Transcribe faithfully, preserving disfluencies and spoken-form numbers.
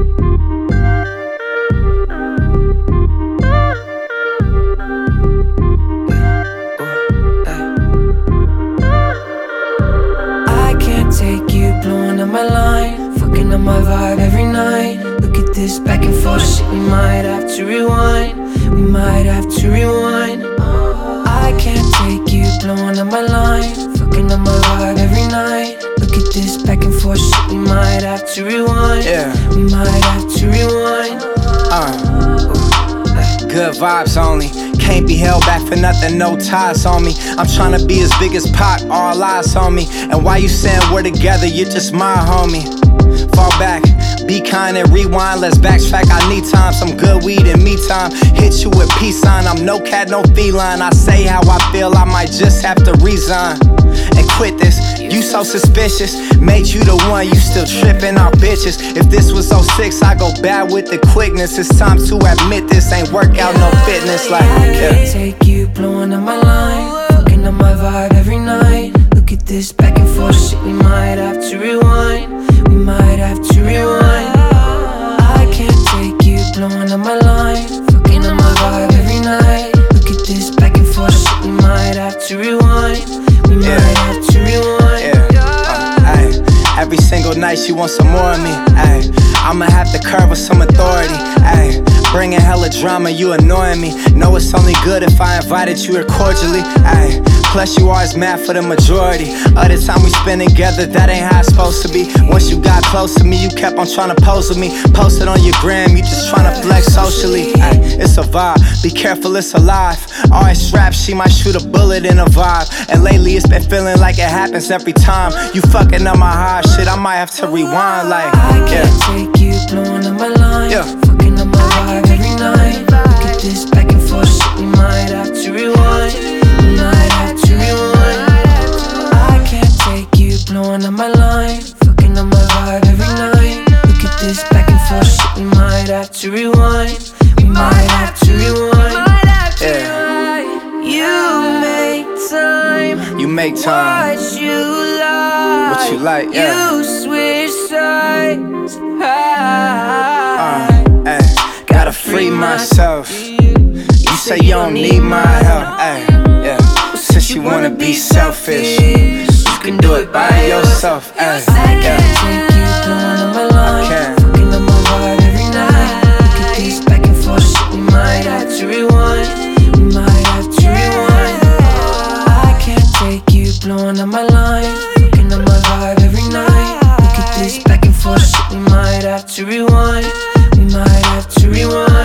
Blowing up my line, fucking up my vibe every night. Look at this back and forth shit, we might have to rewind. We might have to rewind. I can't take you blowing up my line, fucking up my vibe every night. Look at this back and forth shit, we might have to rewind. Yeah. We might have to rewind. Uh, good vibes only. Can't be held back for nothing, no ties on me. I'm tryna be as big as Pac, all eyes on me. And why you saying we're together, you're just my homie. Fall back, be kind and rewind, let's backtrack. I need time, some good weed and me time. Hit you with peace sign, I'm no cat, no feline. I say how I feel, I might just have to resign and quit this. You so suspicious, made you the one, you still tripping on bitches. If this was oh six, I go bad with the quickness. It's time to admit this ain't workout, no fitness. Like, I yeah. can't take you blowing up my line, fucking up my vibe every night. Look at this back and forth shit, we might have to rewind. We might have to rewind. I can't take you blowing up my line, fucking up my vibe every night. Look at this back and forth shit, we might have to rewind. We might Yeah. have to rewind. Yeah. Uh, ay. Every single night she wants some more of me. Ay. I'ma have to curb with some authority. Ay. Bringing hella drama, you annoying me. Know it's only good if I invited you here cordially. Ay. Plus you always mad for the majority of the time we spend together, that ain't how it's supposed to be. Once you got close to me, you kept on trying to pose with me. Post it on your gram, you just trying to flex socially. Ay, it's a vibe, be careful, it's alive. Always strapped, she might shoot a bullet in a vibe. And lately it's been feeling like it happens every time. You fucking up my high shit, I might have to rewind. Like, I yeah. can't take you blowing up my line, Yeah. fucking up my vibe every night. Look at this back and forth shit, we might have to rewind. We might have to rewind. I can't take you blowing up my line, fucking up my vibe every night. Look at this back and forth shit, we might have to rewind. We might have to rewind. Yeah. You make time, You make time, what you like, what you like, yeah. you switch sides. Uh, ay. Gotta free myself. You say you don't need my help, ay, yeah. Since you wanna be selfish, you can do it by yourself, ay, I yeah. can't take you blowing up my line, can't. fucking up my vibe every night. Look at this back and forth shit, we might have to rewind. We might have to rewind. I can't take you blowing up my line, fucking up my vibe every night. Look at this back and forth shit, we might have to rewind. We might have to rewind.